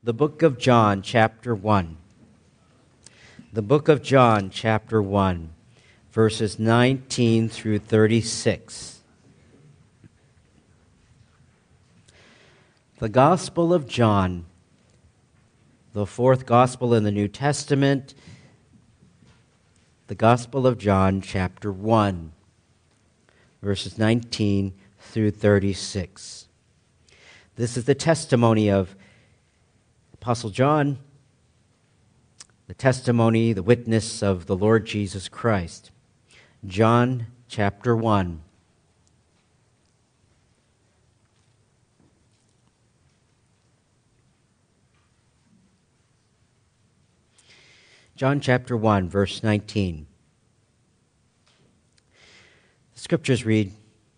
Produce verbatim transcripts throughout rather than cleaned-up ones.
the book of John, chapter one. The book of John, chapter one, verses nineteen through thirty-six. The Gospel of John, the fourth Gospel in the New Testament, the Gospel of John, chapter one, verses nineteen through thirty-six. This is the testimony of Apostle John, the testimony, the witness of the Lord Jesus Christ. John chapter one. John chapter one, verse nineteen. The scriptures read,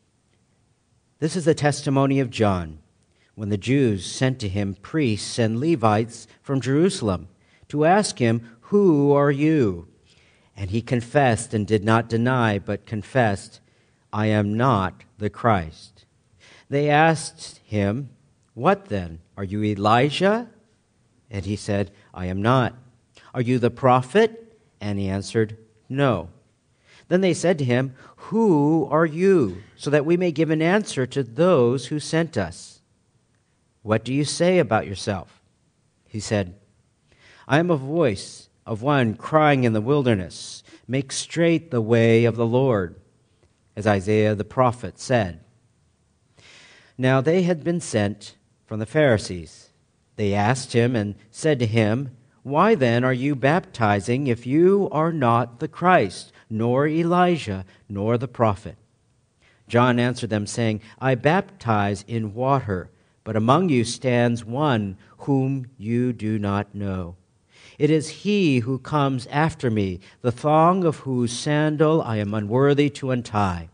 "This is the testimony of John, when the Jews sent to him priests and Levites from Jerusalem to ask him, 'Who are you?' And he confessed and did not deny, but confessed, 'I am not the Christ.' They asked him, 'What then? Are you Elijah?' And he said, 'I am not.' 'Are you the prophet?' And he answered, 'No.' Then they said to him, 'Who are you? So that we may give an answer to those who sent us. What do you say about yourself?' He said, 'I am a voice of one crying in the wilderness, make straight the way of the Lord,' as Isaiah the prophet said." Now they had been sent from the Pharisees. They asked him and said to him, "Why then are you baptizing if you are not the Christ, nor Elijah, nor the prophet?" John answered them, saying, "I baptize in water, but among you stands one whom you do not know. It is he who comes after me, the thong of whose sandal I am unworthy to untie."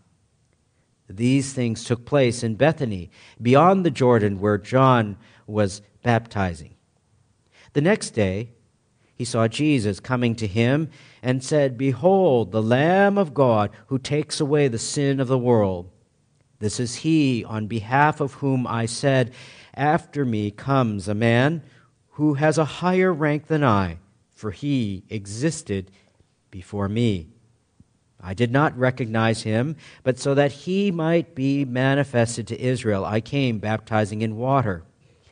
These things took place in Bethany, beyond the Jordan, where John was baptizing. The next day he saw Jesus coming to him and said, "Behold, the Lamb of God who takes away the sin of the world. This is he on behalf of whom I said, 'After me comes a man who has a higher rank than I, for he existed before me.' I did not recognize him, but so that he might be manifested to Israel, I came baptizing in water."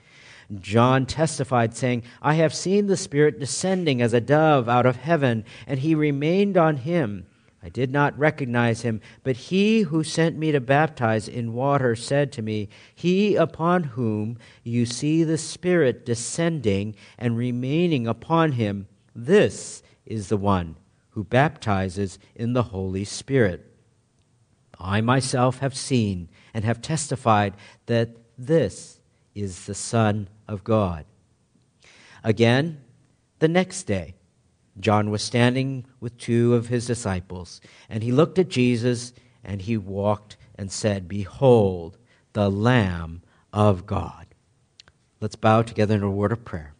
John testified, saying, "I have seen the Spirit descending as a dove out of heaven, and he remained on him. I did not recognize him, but he who sent me to baptize in water said to me, 'He upon whom you see the Spirit descending and remaining upon him, this is the one who baptizes in the Holy Spirit.' I myself have seen and have testified that this is the Son of God." Again, the next day, John was standing with two of his disciples, and he looked at Jesus, and he walked and said, "Behold, the Lamb of God." Let's bow together in a word of prayer.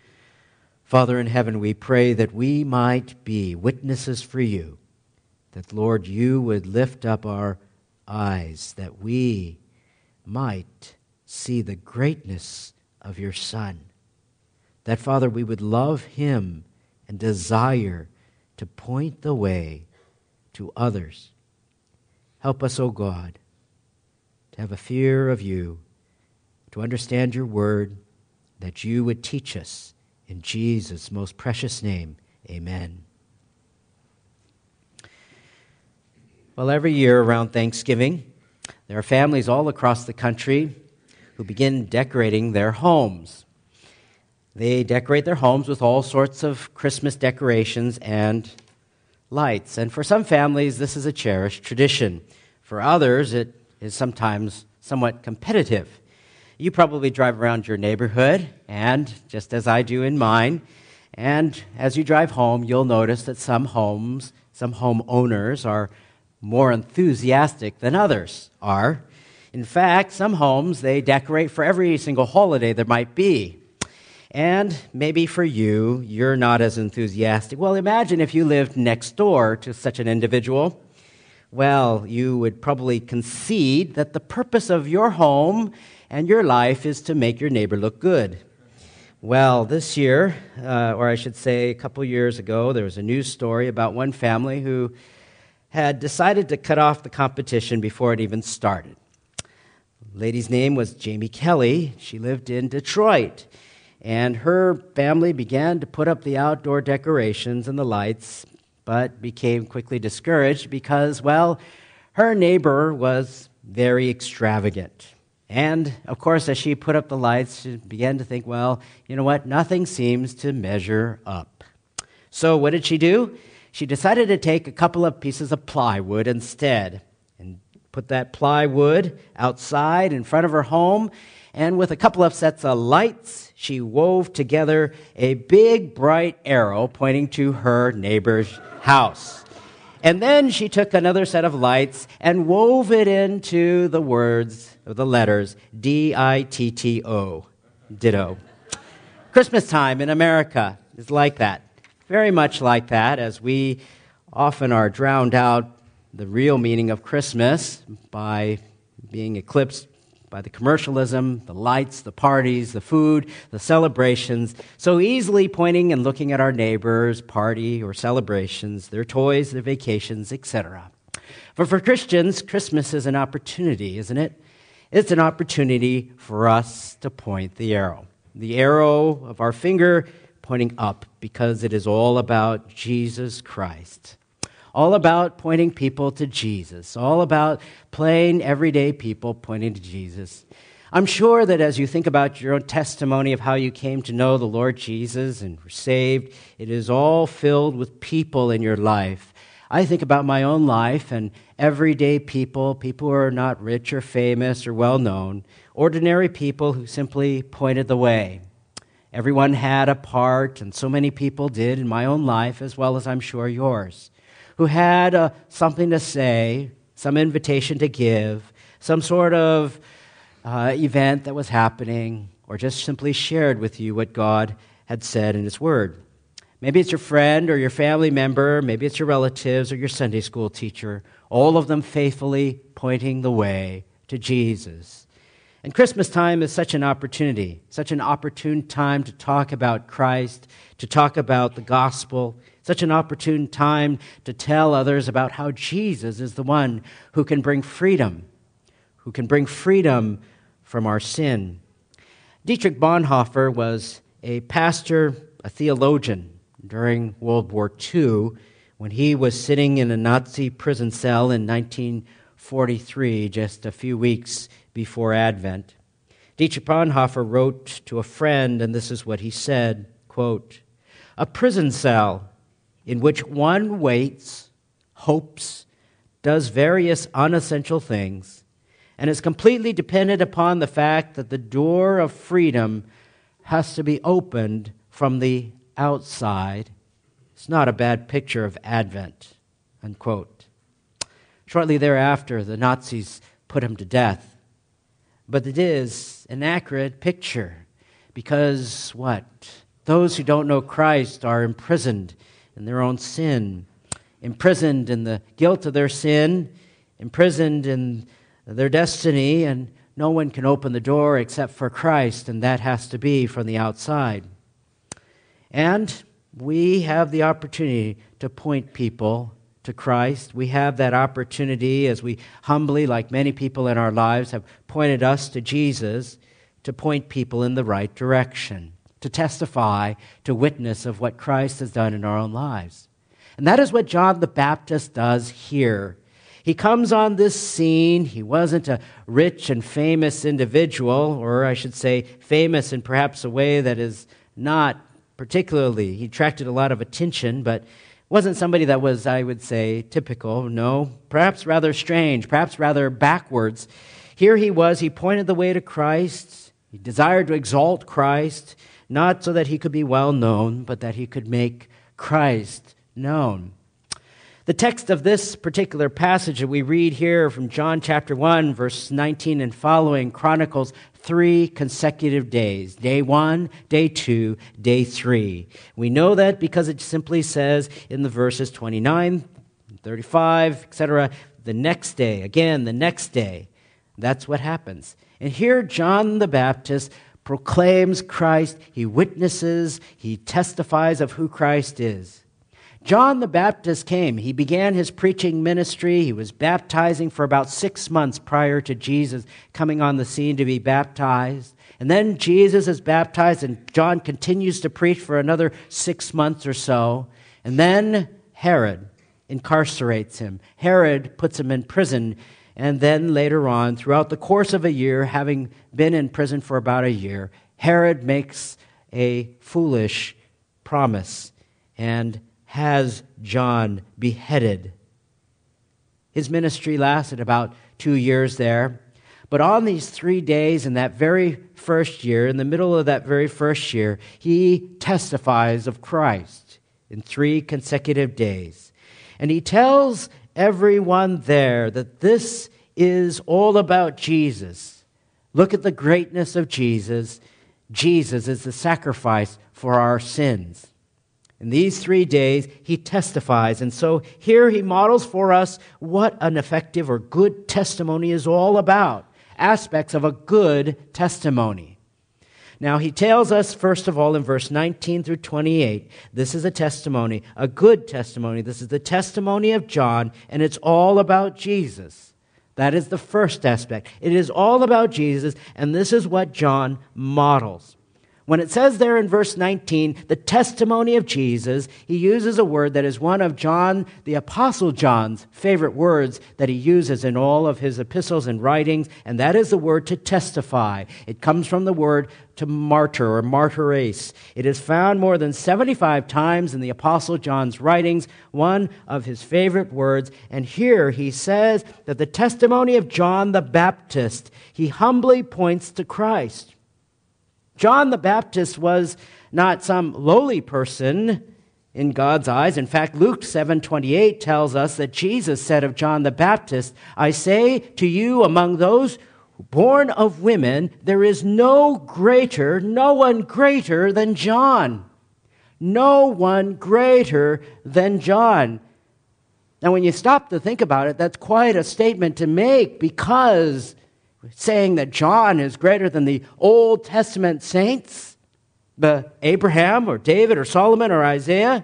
Father in heaven, we pray that we might be witnesses for you, that, Lord, you would lift up our eyes, that we might see the greatness of your Son, that, Father, we would love him and desire to point the way to others. Help us, O God, to have a fear of you, to understand your word, that you would teach us. In Jesus' most precious name, amen. Well, every year around Thanksgiving, there are families all across the country who begin decorating their homes. They decorate their homes with all sorts of Christmas decorations and lights. And for some families, this is a cherished tradition. For others, it is sometimes somewhat competitive. You probably drive around your neighborhood, and just as I do in mine, and as you drive home, you'll notice that some homes, some homeowners are more enthusiastic than others are. In fact, some homes, they decorate for every single holiday there might be. And maybe for you, you're not as enthusiastic. Well, imagine if you lived next door to such an individual. Well, you would probably concede that the purpose of your home and your life is to make your neighbor look good. Well, this year, uh, or I should say a couple years ago, there was a news story about one family who had decided to cut off the competition before it even started. The lady's name was Jamie Kelly. She lived in Detroit, and her family began to put up the outdoor decorations and the lights, but became quickly discouraged because, well, her neighbor was very extravagant. And, of course, as she put up the lights, she began to think, well, you know what? Nothing seems to measure up. So what did she do? She decided to take a couple of pieces of plywood instead and put that plywood outside in front of her home. And with a couple of sets of lights, she wove together a big, bright arrow pointing to her neighbor's house. And then she took another set of lights and wove it into the words, or the letters, D I T T O, ditto. Christmas time in America is like that, very much like that, as we often are drowned out the real meaning of Christmas by being eclipsed by the commercialism, the lights, the parties, the food, the celebrations, so easily pointing and looking at our neighbors' party or celebrations, their toys, their vacations, et cetera. But for Christians, Christmas is an opportunity, isn't it? It's an opportunity for us to point the arrow. The arrow of our finger pointing up, because it is all about Jesus Christ. All about pointing people to Jesus. All about plain, everyday people pointing to Jesus. I'm sure that as you think about your own testimony of how you came to know the Lord Jesus and were saved, it is all filled with people in your life. I think about my own life and everyday people, people who are not rich or famous or well-known, ordinary people who simply pointed the way. Everyone had a part, and so many people did in my own life, as well as I'm sure yours, who had uh, something to say, some invitation to give, some sort of uh, event that was happening, or just simply shared with you what God had said in His Word. Maybe it's your friend or your family member, maybe it's your relatives or your Sunday school teacher, all of them faithfully pointing the way to Jesus. And Christmas time is such an opportunity, such an opportune time to talk about Christ, to talk about the gospel, such an opportune time to tell others about how Jesus is the one who can bring freedom, who can bring freedom from our sin. Dietrich Bonhoeffer was a pastor, a theologian during World War Two when he was sitting in a Nazi prison cell in nineteen forty-three, just a few weeks before Advent. Dietrich Bonhoeffer wrote to a friend, and this is what he said, quote, "A prison cell in which one waits, hopes, does various unessential things, and is completely dependent upon the fact that the door of freedom has to be opened from the outside. It's not a bad picture of Advent," unquote. Shortly thereafter, the Nazis put him to death. But it is an accurate picture because what? Those who don't know Christ are imprisoned in their own sin, imprisoned in the guilt of their sin, imprisoned in their destiny, and no one can open the door except for Christ, and that has to be from the outside. And we have the opportunity to point people to Christ. We have that opportunity as we humbly, like many people in our lives, have pointed us to Jesus, to point people in the right direction, to testify, to witness of what Christ has done in our own lives. And that is what John the Baptist does here. He comes on this scene. He wasn't a rich and famous individual, or I should say famous in perhaps a way that is not particularly. He attracted a lot of attention, but wasn't somebody that was, I would say, typical. No, perhaps rather strange, perhaps rather backwards. Here he was. He pointed the way to Christ. He desired to exalt Christ, not so that he could be well known, but that he could make Christ known. The text of this particular passage that we read here from John chapter one, verse nineteen and following, chronicles three consecutive days. Day one, day two, day three. We know that because it simply says in the verses twenty-nine, thirty-five, et cetera, the next day, again, the next day. That's what happens. And here John the Baptist proclaims Christ. He witnesses. He testifies of who Christ is. John the Baptist came. He began his preaching ministry. He was baptizing for about six months prior to Jesus coming on the scene to be baptized. And then Jesus is baptized, and John continues to preach for another six months or so. And then Herod incarcerates him. Herod puts him in prison. And then later on, throughout the course of a year, having been in prison for about a year, Herod makes a foolish promise and has John beheaded. His ministry lasted about two years there. But on these three days in that very first year, in the middle of that very first year, he testifies of Christ in three consecutive days. And he tells everyone there that this is all about Jesus. Look at the greatness of Jesus. Jesus is the sacrifice for our sins. In these three days, he testifies. And so here he models for us what an effective or good testimony is all about. Aspects of a good testimony. Now, he tells us, first of all, in verse nineteen through twenty-eight, this is a testimony, a good testimony. This is the testimony of John, and it's all about Jesus. That is the first aspect. It is all about Jesus, and this is what John models. When it says there in verse nineteen, the testimony of Jesus, he uses a word that is one of John, the Apostle John's favorite words that he uses in all of his epistles and writings, and that is the word to testify. It comes from the word to martyr or martyres. It is found more than seventy-five times in the Apostle John's writings, one of his favorite words. And here he says that the testimony of John the Baptist, he humbly points to Christ. John the Baptist was not some lowly person in God's eyes. In fact, Luke seven twenty-eight tells us that Jesus said of John the Baptist, I say to you, among those born of women, there is no greater, no one greater than John. No one greater than John. Now, when you stop to think about it, that's quite a statement to make, because saying that John is greater than the Old Testament saints, the Abraham or David or Solomon or Isaiah.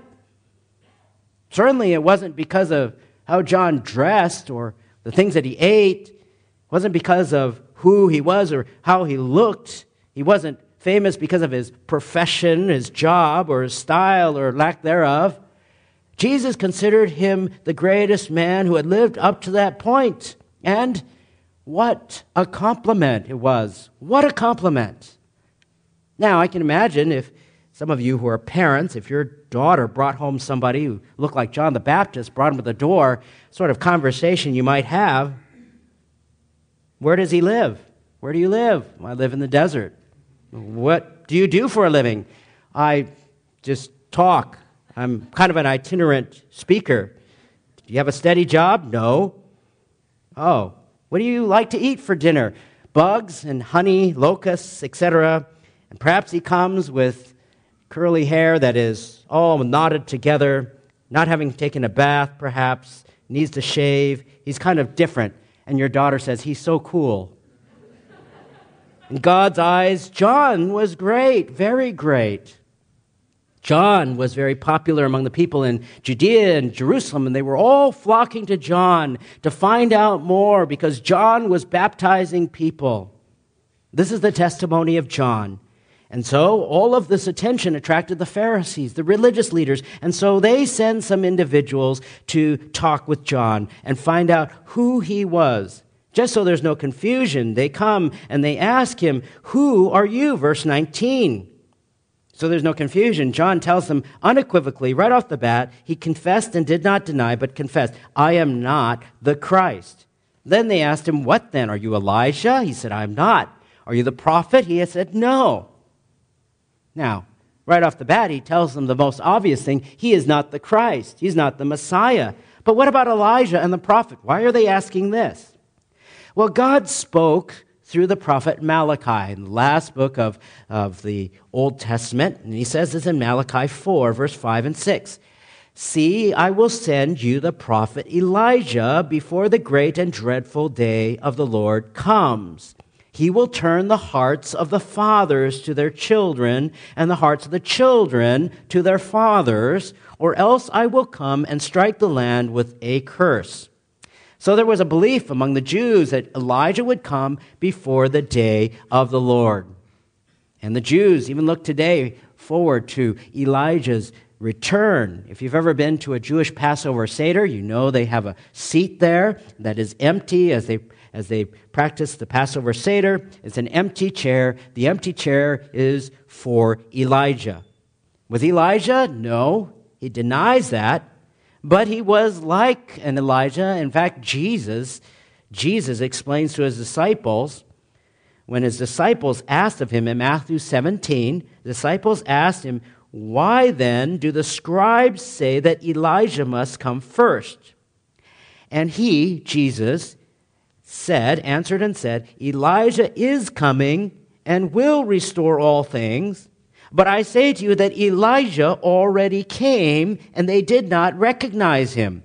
Certainly it wasn't because of how John dressed or the things that he ate. It wasn't because of who he was or how he looked. He wasn't famous because of his profession, his job, or his style or lack thereof. Jesus considered him the greatest man who had lived up to that point. And what a compliment it was. What a compliment. Now, I can imagine if some of you who are parents, if your daughter brought home somebody who looked like John the Baptist, brought him to the door, sort of conversation you might have. Where does he live? Where do you live? I live in the desert. What do you do for a living? I just talk. I'm kind of an itinerant speaker. Do you have a steady job? No. Oh. What do you like to eat for dinner? Bugs and honey, locusts, et cetera. And perhaps he comes with curly hair that is all knotted together, not having taken a bath, perhaps, needs to shave. He's kind of different. And your daughter says, he's so cool. In God's eyes, John was great, very great. John was very popular among the people in Judea and Jerusalem, and they were all flocking to John to find out more because John was baptizing people. This is the testimony of John. And so all of this attention attracted the Pharisees, the religious leaders, and so they send some individuals to talk with John and find out who he was. Just so there's no confusion, they come and they ask him, who are you? Verse nineteen. So there's no confusion. John tells them unequivocally, right off the bat, he confessed and did not deny, but confessed, I am not the Christ. Then they asked him, what then? Are you Elijah? He said, I am not. Are you the prophet? He said, no. Now, right off the bat, he tells them the most obvious thing. He is not the Christ. He's not the Messiah. But what about Elijah and the prophet? Why are they asking this? Well, God spoke through the prophet Malachi, in the last book of, of the Old Testament. And he says this in Malachi four, verse five and six. See, I will send you the prophet Elijah before the great and dreadful day of the Lord comes. He will turn the hearts of the fathers to their children, and the hearts of the children to their fathers, or else I will come and strike the land with a curse." So there was a belief among the Jews that Elijah would come before the day of the Lord. And the Jews even look today forward to Elijah's return. If you've ever been to a Jewish Passover Seder, you know they have a seat there that is empty as they as they practice the Passover Seder. It's an empty chair. The empty chair is for Elijah. Was Elijah? No, he denies that. But he was like an Elijah. In fact, Jesus, Jesus explains to his disciples, when his disciples asked of him in Matthew seventeen, the disciples asked him, "Why then do the scribes say that Elijah must come first?" And he, Jesus, said, answered and said, "Elijah is coming and will restore all things. But I say to you that Elijah already came, and they did not recognize him,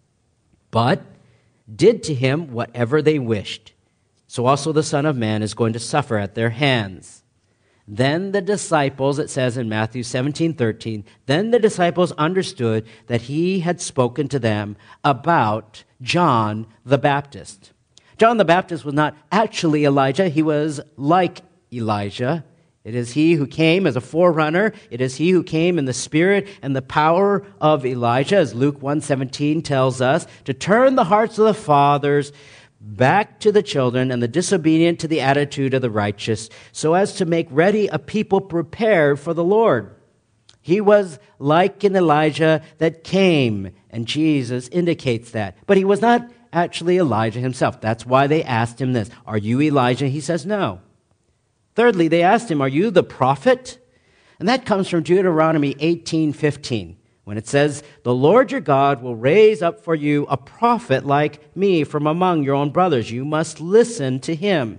but did to him whatever they wished. So also the Son of Man is going to suffer at their hands." Then the disciples, it says in Matthew seventeen thirteen, then the disciples understood that he had spoken to them about John the Baptist. John the Baptist was not actually Elijah. He was like Elijah. It is he who came as a forerunner. It is he who came in the spirit and the power of Elijah, as Luke one seventeen tells us, to turn the hearts of the fathers back to the children and the disobedient to the attitude of the righteous, so as to make ready a people prepared for the Lord. He was like an Elijah that came, and Jesus indicates that. But he was not actually Elijah himself. That's why they asked him this. "Are you Elijah?" He says no. Thirdly, they asked him, "Are you the prophet?" And that comes from Deuteronomy eighteen fifteen, when it says, "The Lord your God will raise up for you a prophet like me from among your own brothers. You must listen to him."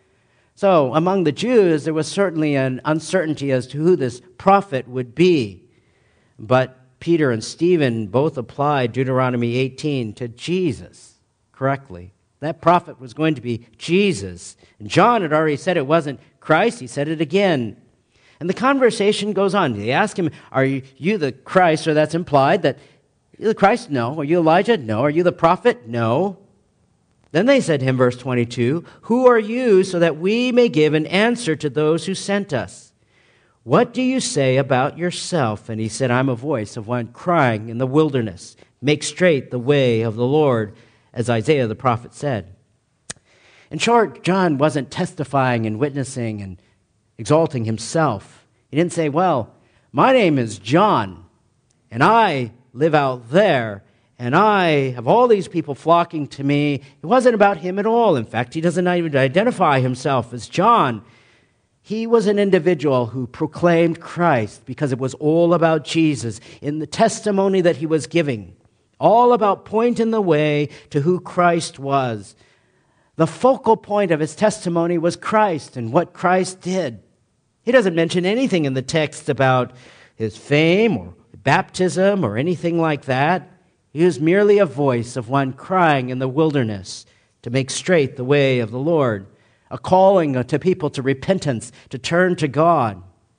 So among the Jews, there was certainly an uncertainty as to who this prophet would be. But Peter and Stephen both applied Deuteronomy eighteen to Jesus correctly. That prophet was going to be Jesus. And John had already said it wasn't Christ. He said it again. And the conversation goes on. They ask him, "Are you the Christ?" Or that's implied that, "You're the Christ?" No. "Are you Elijah?" No. "Are you the prophet?" No. Then they said to him, verse twenty-two, "Who are you, so that we may give an answer to those who sent us? What do you say about yourself?" And he said, "I'm a voice of one crying in the wilderness, make straight the way of the Lord, as Isaiah the prophet said." In short, John wasn't testifying and witnessing and exalting himself. He didn't say, "Well, my name is John, and I live out there, and I have all these people flocking to me." It wasn't about him at all. In fact, he doesn't even identify himself as John. He was an individual who proclaimed Christ because it was all about Jesus in the testimony that he was giving, all about pointing the way to who Christ was. The focal point of his testimony was Christ and what Christ did. He doesn't mention anything in the text about his fame or baptism or anything like that. He was merely a voice of one crying in the wilderness to make straight the way of the Lord, a calling to people to repentance, to turn to God.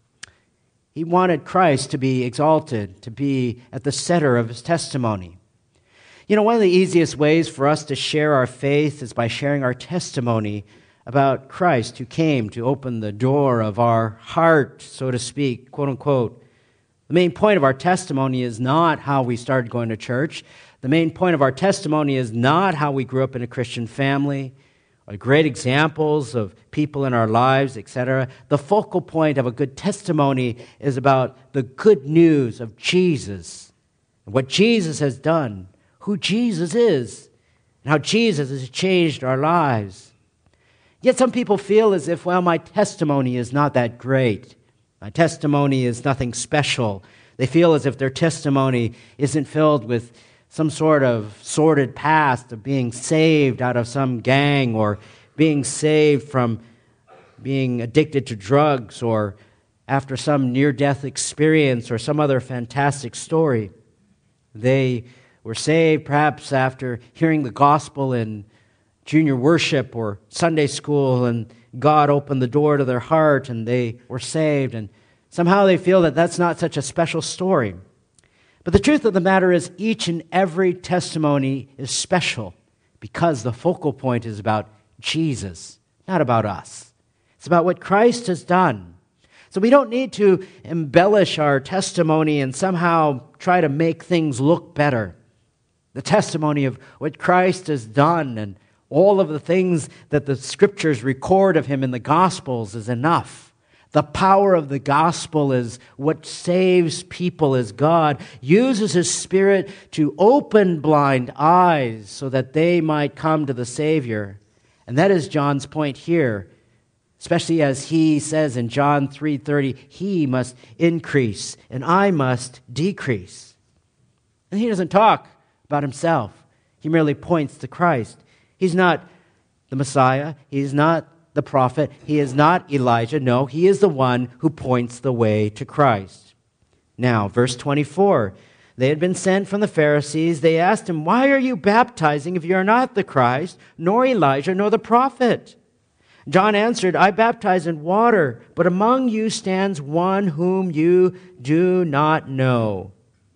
He wanted Christ to be exalted, to be at the center of his testimony. You know, one of the easiest ways for us to share our faith is by sharing our testimony about Christ who came to open the door of our heart, so to speak, quote unquote. The main point of our testimony is not how we started going to church. The main point of our testimony is not how we grew up in a Christian family, or great examples of people in our lives, et cetera. The focal point of a good testimony is about the good news of Jesus, and what Jesus has done, who Jesus is, and how Jesus has changed our lives. Yet some people feel as if, well, my testimony is not that great. My testimony is nothing special. They feel as if their testimony isn't filled with some sort of sordid past of being saved out of some gang, or being saved from being addicted to drugs, or after some near-death experience or some other fantastic story. They were saved perhaps after hearing the gospel in junior worship or Sunday school, and God opened the door to their heart and they were saved, and somehow they feel that that's not such a special story. But the truth of the matter is each and every testimony is special because the focal point is about Jesus, not about us. It's about what Christ has done. So we don't need to embellish our testimony and somehow try to make things look better. The testimony of what Christ has done and all of the things that the Scriptures record of him in the Gospels is enough. The power of the gospel is what saves people as God uses his Spirit to open blind eyes so that they might come to the Savior. And that is John's point here, especially as he says in John three thirty, he must increase and I must decrease. And he doesn't talk about himself. He merely points to Christ. He's not the Messiah. He's not the prophet. He is not Elijah. No, he is the one who points the way to Christ. Now, verse twenty-four. They had been sent from the Pharisees. They asked him, "Why are you baptizing if you are not the Christ, nor Elijah, nor the prophet?" John answered, "I baptize in water, but among you stands one whom you do not know."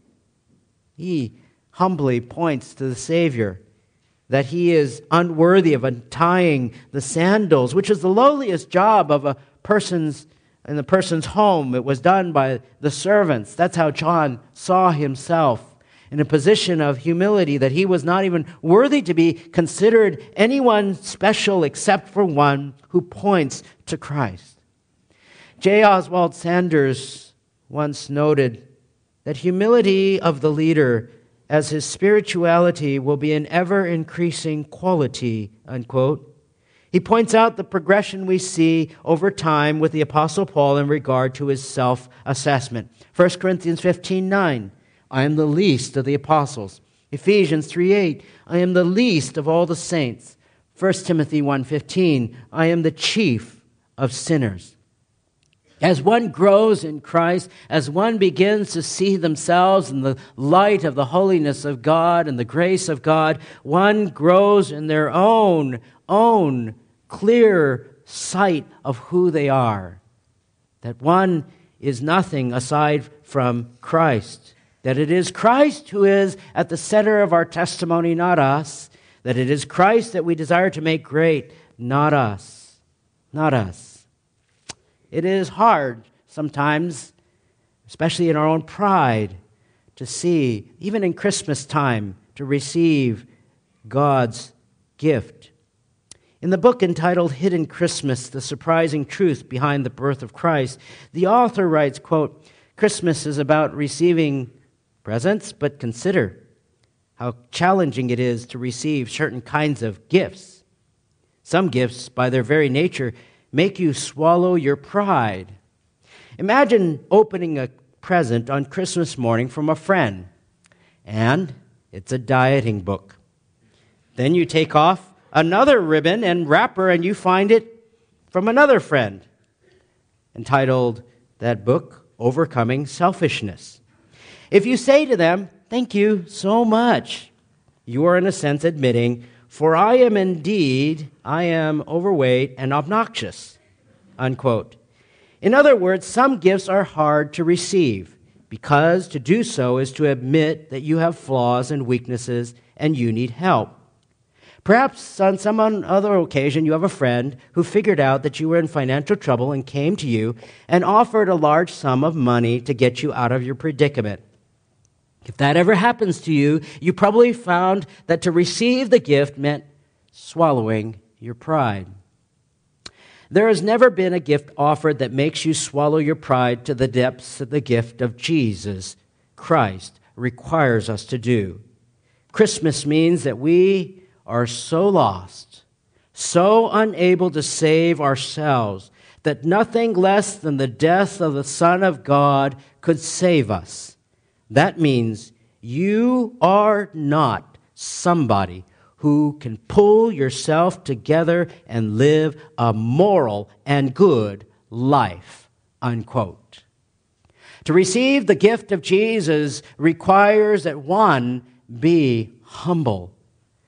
He humbly points to the Savior, that he is unworthy of untying the sandals, which is the lowliest job of a person's in the person's home. It was done by the servants. That's how John saw himself, in a position of humility, that he was not even worthy to be considered anyone special except for one who points to Christ. J. Oswald Sanders once noted that humility of the leader as his spirituality will be an ever-increasing quality, unquote. He points out the progression we see over time with the Apostle Paul in regard to his self-assessment. First Corinthians fifteen nine, I am the least of the apostles. Ephesians three eight, I am the least of all the saints. First Timothy one fifteen, I am the chief of sinners. As one grows in Christ, as one begins to see themselves in the light of the holiness of God and the grace of God, one grows in their own, own clear sight of who they are. That one is nothing aside from Christ. That it is Christ who is at the center of our testimony, not us. That it is Christ that we desire to make great, not us. Not us. It is hard sometimes, especially in our own pride, to see, even in Christmas time, to receive God's gift. In the book entitled Hidden Christmas, The Surprising Truth Behind the Birth of Christ, the author writes, quote, Christmas is about receiving presents, but consider how challenging it is to receive certain kinds of gifts. Some gifts, by their very nature, make you swallow your pride. Imagine opening a present on Christmas morning from a friend, and it's a dieting book. Then you take off another ribbon and wrapper, and you find it from another friend, entitled, that book, Overcoming Selfishness. If you say to them, thank you so much, you are in a sense admitting, for I am indeed, I am overweight and obnoxious, unquote. In other words, some gifts are hard to receive because to do so is to admit that you have flaws and weaknesses and you need help. Perhaps on some other occasion you have a friend who figured out that you were in financial trouble and came to you and offered a large sum of money to get you out of your predicament. If that ever happens to you, you probably found that to receive the gift meant swallowing your pride. There has never been a gift offered that makes you swallow your pride to the depths that the gift of Jesus Christ requires us to do. Christmas means that we are so lost, so unable to save ourselves, that nothing less than the death of the Son of God could save us. That means you are not somebody who can pull yourself together and live a moral and good life, unquote. To receive the gift of Jesus requires that one be humble.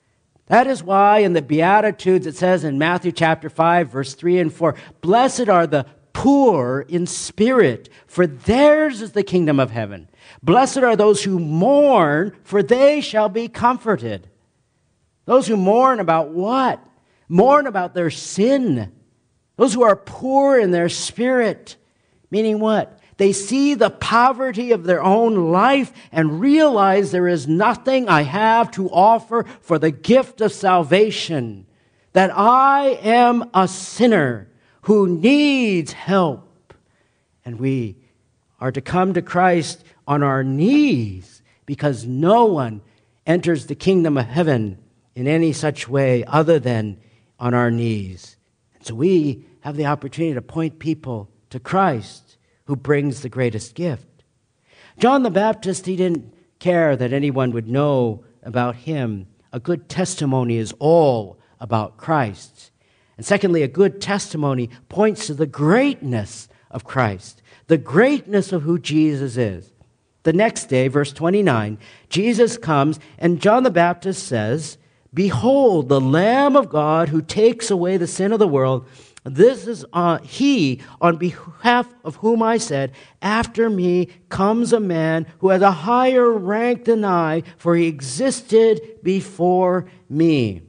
That is why in the Beatitudes it says in Matthew chapter five, verse three and four, "Blessed are the poor in spirit, for theirs is the kingdom of heaven. Blessed are those who mourn, for they shall be comforted." Those who mourn about what? Mourn about their sin. Those who are poor in their spirit. Meaning what? They see the poverty of their own life and realize there is nothing I have to offer for the gift of salvation. That I am a sinner who needs help. And we are to come to Christ on our knees, because no one enters the kingdom of heaven in any such way other than on our knees. And so we have the opportunity to point people to Christ, who brings the greatest gift. John the Baptist, he didn't care that anyone would know about him. A good testimony is all about Christ. And secondly, a good testimony points to the greatness of Christ, the greatness of who Jesus is. The next day, verse twenty-nine, Jesus comes and John the Baptist says, "Behold, the Lamb of God who takes away the sin of the world. This is uh, he on behalf of whom I said, after me comes a man who has a higher rank than I, for he existed before me.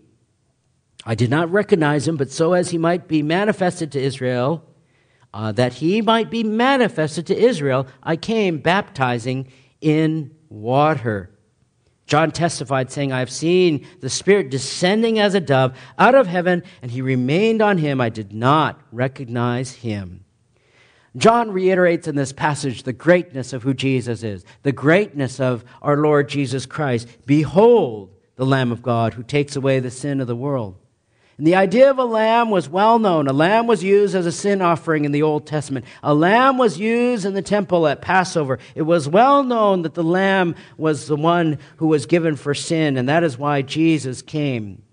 I did not recognize him, but so as he might be manifested to Israel, uh, that he might be manifested to Israel, I came baptizing in water." John testified, saying, "I have seen the Spirit descending as a dove out of heaven, and he remained on him. I did not recognize him." John reiterates in this passage the greatness of who Jesus is, the greatness of our Lord Jesus Christ. "Behold, the Lamb of God who takes away the sin of the world." And the idea of a lamb was well known. A lamb was used as a sin offering in the Old Testament. A lamb was used in the temple at Passover. It was well known that the lamb was the one who was given for sin, and that is why Jesus came.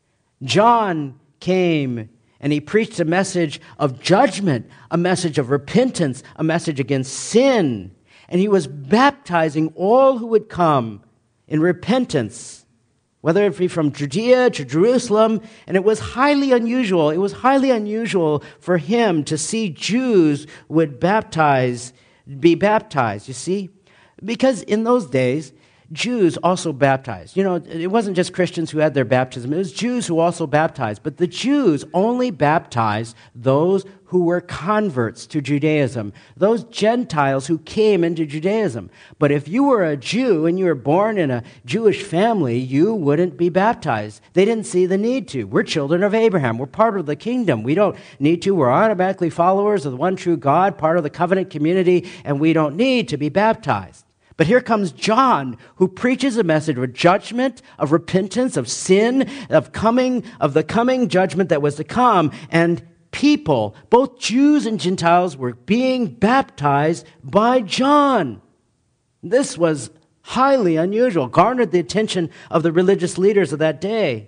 John came and he preached a message of judgment, a message of repentance, a message against sin. And he was baptizing all who would come in repentance, whether it be from Judea to Jerusalem. And it was highly unusual. It was highly unusual for him to see Jews would baptize, be baptized, you see? Because in those days, Jews also baptized. You know, it wasn't just Christians who had their baptism. It was Jews who also baptized. But the Jews only baptized those who were converts to Judaism, those Gentiles who came into Judaism. But if you were a Jew and you were born in a Jewish family, you wouldn't be baptized. They didn't see the need to. We're children of Abraham. We're part of the kingdom. We don't need to. We're automatically followers of the one true God, part of the covenant community, and we don't need to be baptized. But here comes John, who preaches a message of judgment, of repentance, of sin, of coming, of the coming judgment that was to come. And people, both Jews and Gentiles, were being baptized by John. This was highly unusual, garnered the attention of the religious leaders of that day.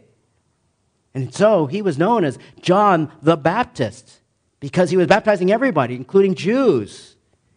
And so he was known as John the Baptist, because he was baptizing everybody, including Jews.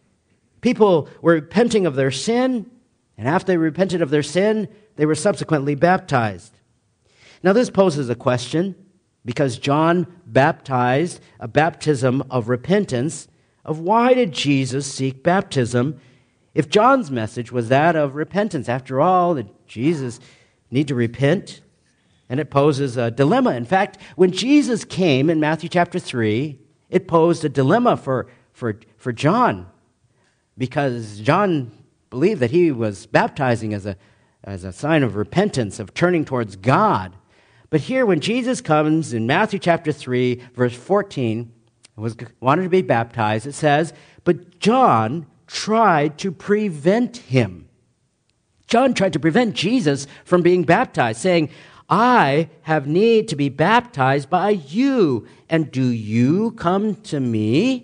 People were repenting of their sin, and after they repented of their sin, they were subsequently baptized. Now this poses a question, because John baptized a baptism of repentance, of why did Jesus seek baptism if John's message was that of repentance? After all, did Jesus need to repent? And it poses a dilemma. In fact, when Jesus came in Matthew chapter three, it posed a dilemma for, for, for John, because John believed that he was baptizing as a, as a sign of repentance, of turning towards God. But here, when Jesus comes in Matthew chapter three, verse fourteen, was wanted to be baptized, it says, but John tried to prevent him. John tried to prevent Jesus from being baptized, saying, I have need to be baptized by you, and do you come to me?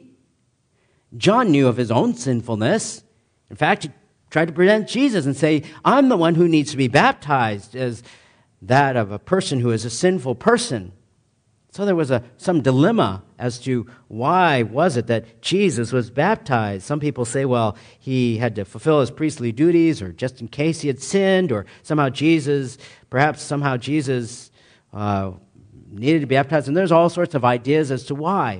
John knew of his own sinfulness. In fact, he tried to prevent Jesus and say, I'm the one who needs to be baptized, as that of a person who is a sinful person. So there was a some dilemma as to why was it that Jesus was baptized. Some people say, well, he had to fulfill his priestly duties, or just in case he had sinned, or somehow Jesus, perhaps somehow Jesus uh, needed to be baptized, and there's all sorts of ideas as to why.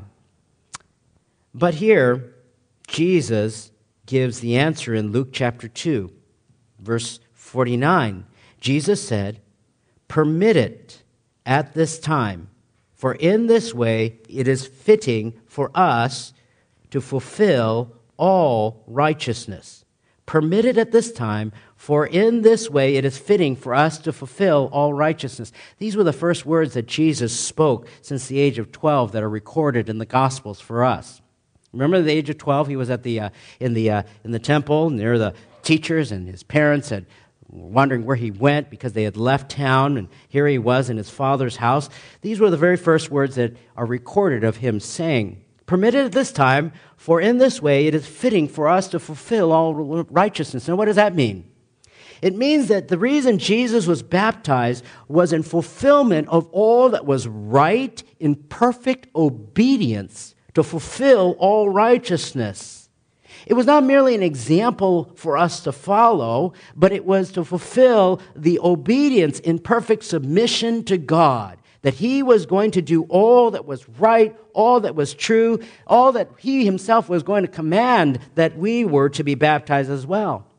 But here, Jesus gives the answer in Luke chapter two, verse forty-nine. Jesus said, "Permit it at this time, for in this way it is fitting for us to fulfill all righteousness." Permit it at this time, for in this way it is fitting for us to fulfill all righteousness. These were the first words that Jesus spoke since the age of twelve that are recorded in the Gospels for us. Remember, at the age of twelve, he was at the uh, in the uh, in the temple near the teachers, and his parents had wondering where he went because they had left town, and here he was in his father's house. These were the very first words that are recorded of him saying, "Permit it at this time, for in this way it is fitting for us to fulfill all righteousness." Now, what does that mean? It means that the reason Jesus was baptized was in fulfillment of all that was right, in perfect obedience to fulfill all righteousness. It was not merely an example for us to follow, but it was to fulfill the obedience in perfect submission to God, that he was going to do all that was right, all that was true, all that he himself was going to command that we were to be baptized as well.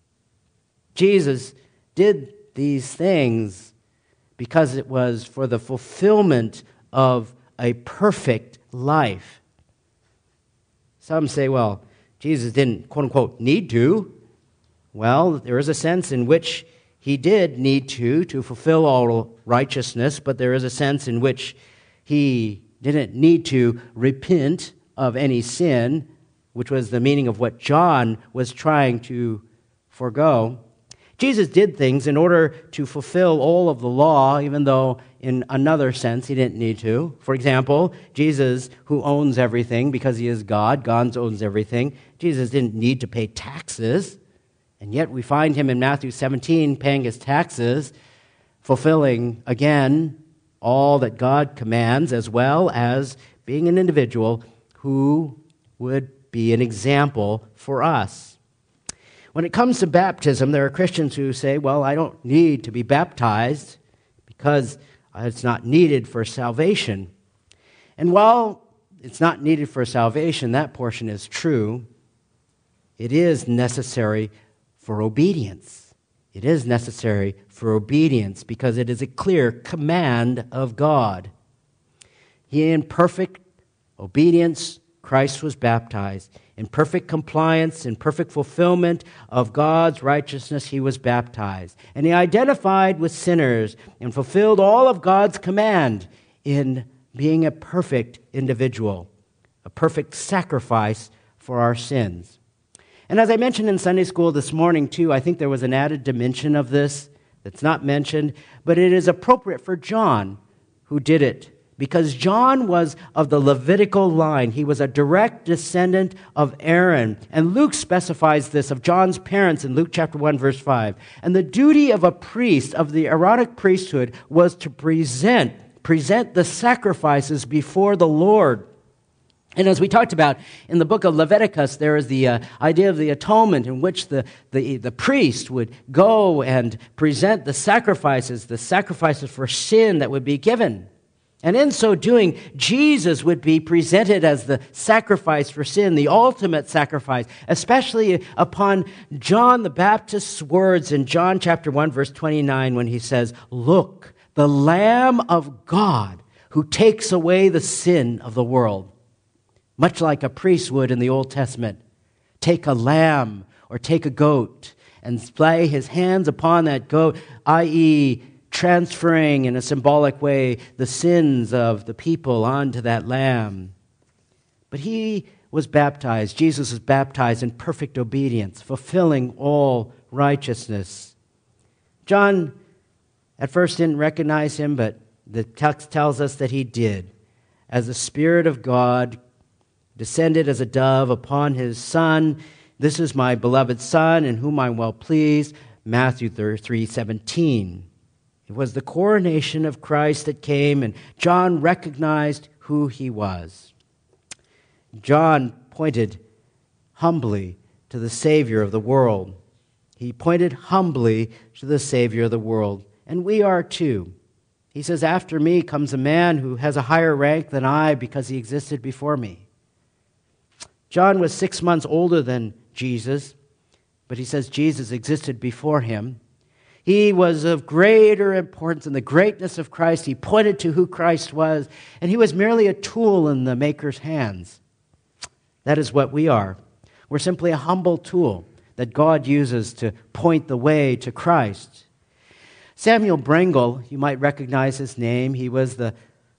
Jesus did these things because it was for the fulfillment of a perfect life. Some say, well, Jesus didn't, quote unquote, need to. Well, there is a sense in which he did need to, to fulfill all righteousness, but there is a sense in which he didn't need to repent of any sin, which was the meaning of what John was trying to forego. Jesus did things in order to fulfill all of the law, even though in another sense he didn't need to. For example, Jesus, who owns everything because he is God, God owns everything, Jesus didn't need to pay taxes, and yet we find him in Matthew seventeen paying his taxes, fulfilling, again, all that God commands, as well as being an individual who would be an example for us. When it comes to baptism, there are Christians who say, well, I don't need to be baptized because it's not needed for salvation. And while it's not needed for salvation, that portion is true. It is necessary for obedience. It is necessary for obedience because it is a clear command of God. He, in perfect obedience, Christ was baptized. In perfect compliance, in perfect fulfillment of God's righteousness, he was baptized. And he identified with sinners and fulfilled all of God's command in being a perfect individual, a perfect sacrifice for our sins. And as I mentioned in Sunday school this morning, too, I think there was an added dimension of this that's not mentioned, but it is appropriate for John, who did it. Because John was of the Levitical line. He was a direct descendant of Aaron. And Luke specifies this of John's parents in Luke chapter one, verse five. And the duty of a priest, of the Aaronic priesthood, was to present, present the sacrifices before the Lord. And as we talked about in the book of Leviticus, there is the uh, idea of the atonement in which the, the, the priest would go and present the sacrifices, the sacrifices for sin that would be given. And in so doing, Jesus would be presented as the sacrifice for sin, the ultimate sacrifice, especially upon John the Baptist's words in John chapter one, verse twenty-nine, when he says, "Look, the Lamb of God who takes away the sin of the world." Much like a priest would in the Old Testament, take a lamb or take a goat and lay his hands upon that goat, that is, transferring in a symbolic way the sins of the people onto that lamb. But he was baptized. Jesus was baptized in perfect obedience, fulfilling all righteousness. John at first didn't recognize him, but the text tells us that he did. As the Spirit of God descended as a dove upon his Son, "This is my beloved Son, in whom I am well pleased," Matthew three seventeen. It was the coronation of Christ that came, and John recognized who he was. John pointed humbly to the Savior of the world. He pointed humbly to the Savior of the world, and we are too. He says, after me comes a man who has a higher rank than I because he existed before me. John was six months older than Jesus, but he says Jesus existed before him. He was of greater importance in the greatness of Christ. He pointed to who Christ was, and he was merely a tool in the Maker's hands. That is what we are. We're simply a humble tool that God uses to point the way to Christ. Samuel Brengle, you might recognize his name. He was the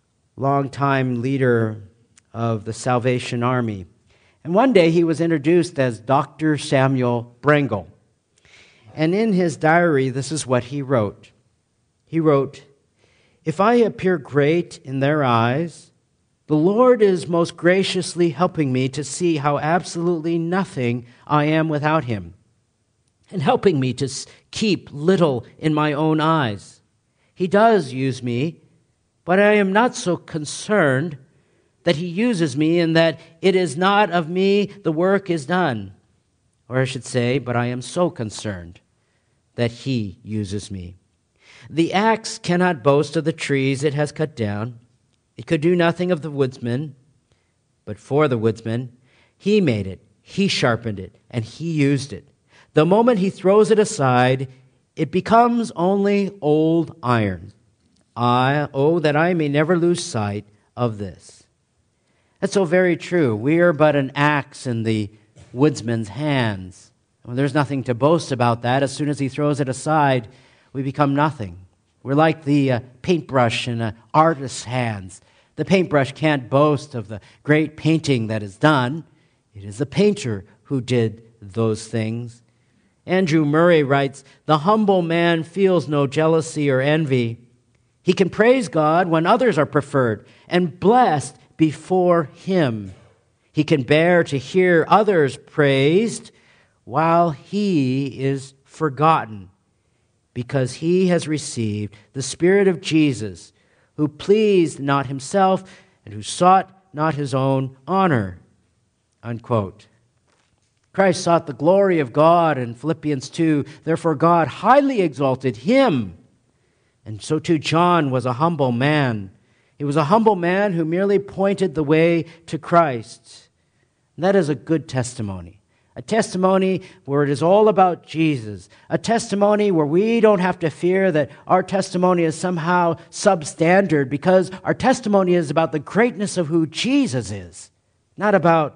longtime leader of the Salvation Army. And one day he was introduced as Doctor Samuel Brengle. And in his diary, this is what he wrote. He wrote, "If I appear great in their eyes, the Lord is most graciously helping me to see how absolutely nothing I am without Him, and helping me to keep little in my own eyes. He does use me, but I am not so concerned that He uses me and that it is not of me the work is done. Or I should say, but I am so concerned that He uses me. The axe cannot boast of the trees it has cut down. It could do nothing of the woodsman, but for the woodsman, He made it, He sharpened it, and He used it. The moment He throws it aside, it becomes only old iron. I, oh, that I may never lose sight of this." That's so very true. We are but an axe in the woodsman's hands. Well, there's nothing to boast about that. As soon as he throws it aside, we become nothing. We're like the uh, paintbrush in an artist's hands. The paintbrush can't boast of the great painting that is done. It is the painter who did those things. Andrew Murray writes, "The humble man feels no jealousy or envy. He can praise God when others are preferred and blessed before Him. He can bear to hear others praised while he is forgotten, because he has received the Spirit of Jesus, who pleased not himself and who sought not his own honor." Unquote. Christ sought the glory of God in Philippians two. Therefore God highly exalted Him. And so too John was a humble man. He was a humble man who merely pointed the way to Christ. And that is a good testimony. A testimony where it is all about Jesus. A testimony where we don't have to fear that our testimony is somehow substandard, because our testimony is about the greatness of who Jesus is, not about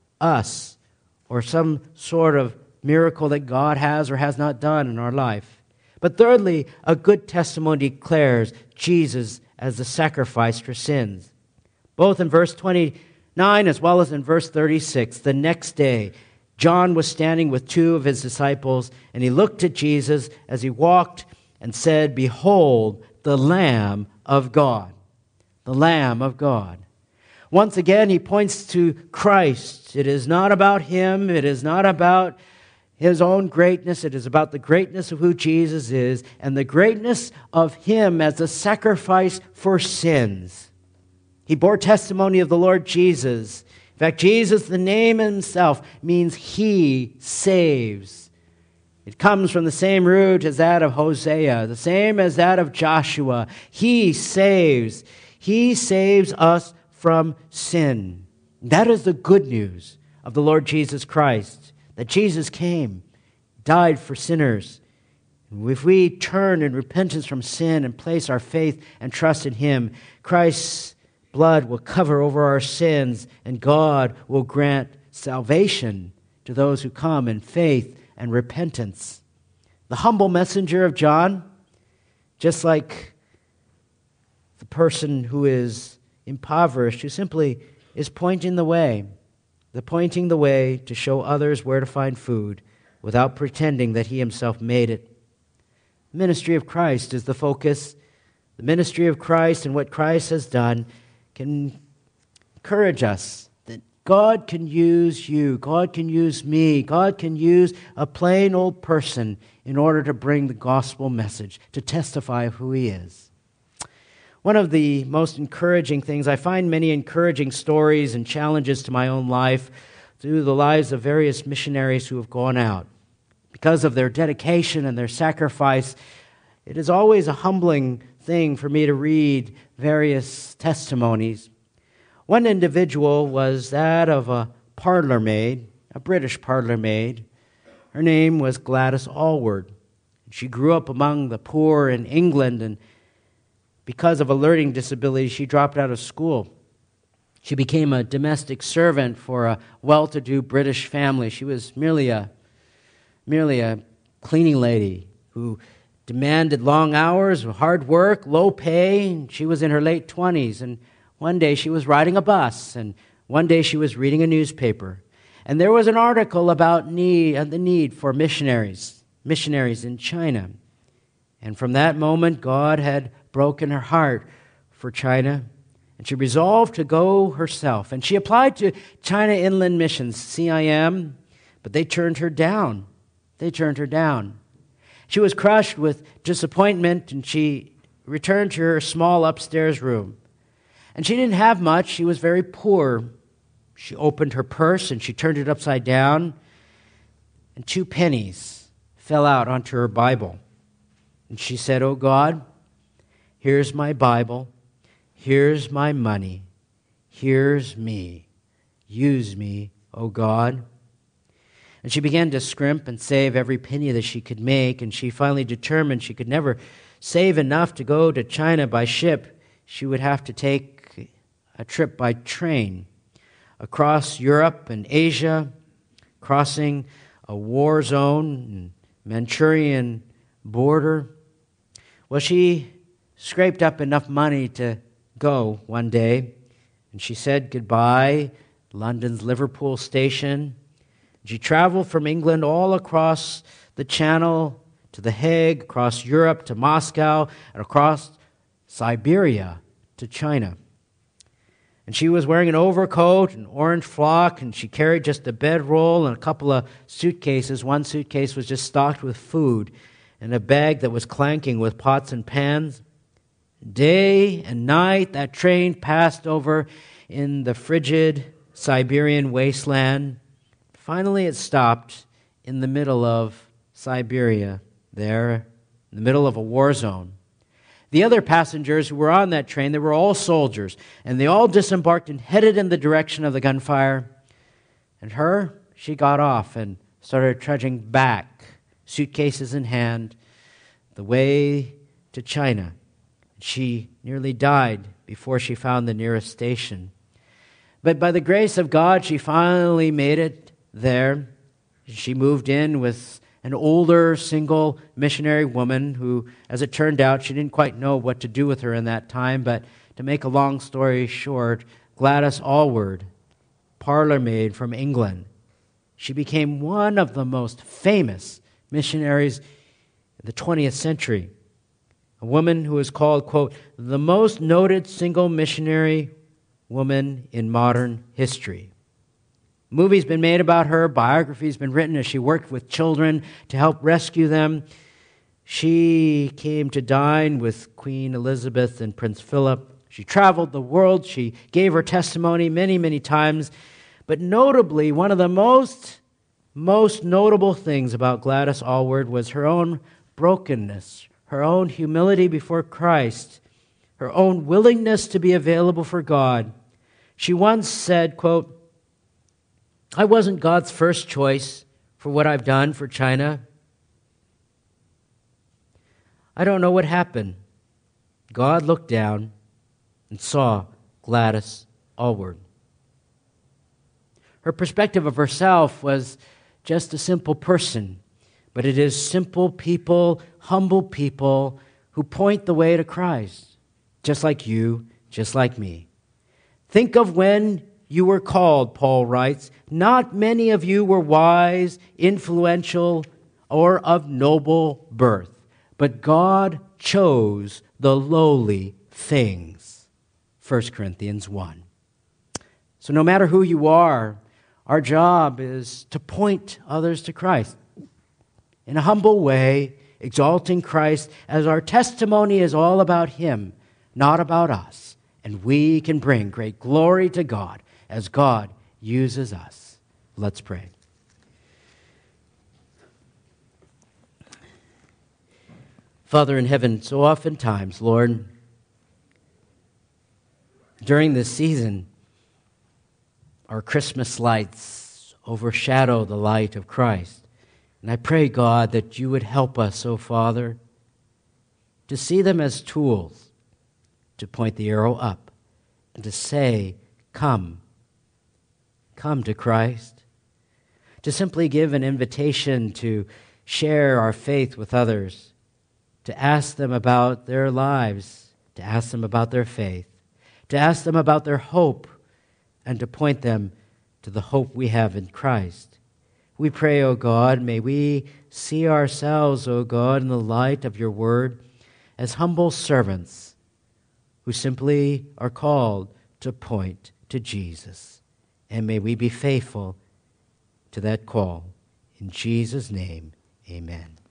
us or some sort of miracle that God has or has not done in our life. But thirdly, a good testimony declares Jesus as the sacrifice for sins. Both in verse twenty-nine as well as in verse thirty-six, the next day, John was standing with two of his disciples, and he looked at Jesus as he walked and said, "Behold, the Lamb of God." The Lamb of God. Once again, he points to Christ. It is not about him. It is not about his own greatness. It is about the greatness of who Jesus is and the greatness of Him as a sacrifice for sins. He bore testimony of the Lord Jesus. In fact, Jesus, the name himself, means He saves. It comes from the same root as that of Hosea, the same as that of Joshua. He saves. He saves us from sin. That is the good news of the Lord Jesus Christ, that Jesus came, died for sinners. If we turn in repentance from sin and place our faith and trust in Him, Christ's blood will cover over our sins, and God will grant salvation to those who come in faith and repentance. The humble messenger of John, just like the person who is impoverished, who simply is pointing the way, the pointing the way to show others where to find food without pretending that he himself made it. The ministry of Christ is the focus. The ministry of Christ and what Christ has done can encourage us that God can use you, God can use me, God can use a plain old person in order to bring the gospel message, to testify of who He is. One of the most encouraging things, I find many encouraging stories and challenges to my own life through the lives of various missionaries who have gone out. Because of their dedication and their sacrifice, it is always a humbling thing for me to read various testimonies. One individual was that of a parlor maid, a British parlor maid. Her name was Gladys Allward. She grew up among the poor in England, and because of a learning disability, she dropped out of school. She became a domestic servant for a well-to-do British family. She was merely a, merely a cleaning lady who demanded long hours, hard work, low pay. She was in her late twenties, and one day she was riding a bus, and one day she was reading a newspaper. And there was an article about need, uh, the need for missionaries, missionaries in China. And from that moment, God had broken her heart for China, and she resolved to go herself. And she applied to China Inland Missions, C I M, but they turned her down. They turned her down. She was crushed with disappointment, and she returned to her small upstairs room. And she didn't have much. She was very poor. She opened her purse, and she turned it upside down, and two pennies fell out onto her Bible. And she said, "Oh God, here's my Bible. Here's my money. Here's me. Use me, oh God." And she began to scrimp and save every penny that she could make, and she finally determined she could never save enough to go to China by ship. She would have to take a trip by train across Europe and Asia, crossing a war zone, Manchurian border. Well, she scraped up enough money to go one day, and she said goodbye to London's Liverpool station. She traveled from England all across the Channel to The Hague, across Europe to Moscow, and across Siberia to China. And she was wearing an overcoat, an orange frock, and she carried just a bedroll and a couple of suitcases. One suitcase was just stocked with food, and a bag that was clanking with pots and pans. Day and night, that train passed over in the frigid Siberian wasteland. Finally, it stopped in the middle of Siberia, there, in the middle of a war zone. The other passengers who were on that train, they were all soldiers, and they all disembarked and headed in the direction of the gunfire. And her, she got off and started trudging back, suitcases in hand, the way to China. She nearly died before she found the nearest station. But by the grace of God, she finally made it there. She moved in with an older single missionary woman who, as it turned out, she didn't quite know what to do with her in that time. But to make a long story short, Gladys Allward, parlor maid from England, she became one of the most famous missionaries in the twentieth century. A woman who is called, quote, the most noted single missionary woman in modern history. Movies been made about her, biographies been written as she worked with children to help rescue them. She came to dine with Queen Elizabeth and Prince Philip. She traveled the world. She gave her testimony many, many times. But notably, one of the most, most notable things about Gladys Allward was her own brokenness, her own humility before Christ, her own willingness to be available for God. She once said, quote, I wasn't God's first choice for what I've done for China. I don't know what happened. God looked down and saw Gladys Allward. Her perspective of herself was just a simple person, but it is simple people, humble people who point the way to Christ, just like you, just like me. Think of when you were called, Paul writes. Not many of you were wise, influential, or of noble birth, but God chose the lowly things. First Corinthians one. So no matter who you are, our job is to point others to Christ in a humble way, exalting Christ as our testimony is all about Him, not about us. And we can bring great glory to God as God uses us. Let's pray. Father in heaven, so oftentimes, Lord, during this season, our Christmas lights overshadow the light of Christ. And I pray, God, that you would help us, oh Father, to see them as tools to point the arrow up and to say, come, come to Christ. To simply give an invitation to share our faith with others, to ask them about their lives, to ask them about their faith, to ask them about their hope, and to point them to the hope we have in Christ. We pray, O God, may we see ourselves, O God, in the light of your word as humble servants who simply are called to point to Jesus. And may we be faithful to that call. In Jesus' name, amen.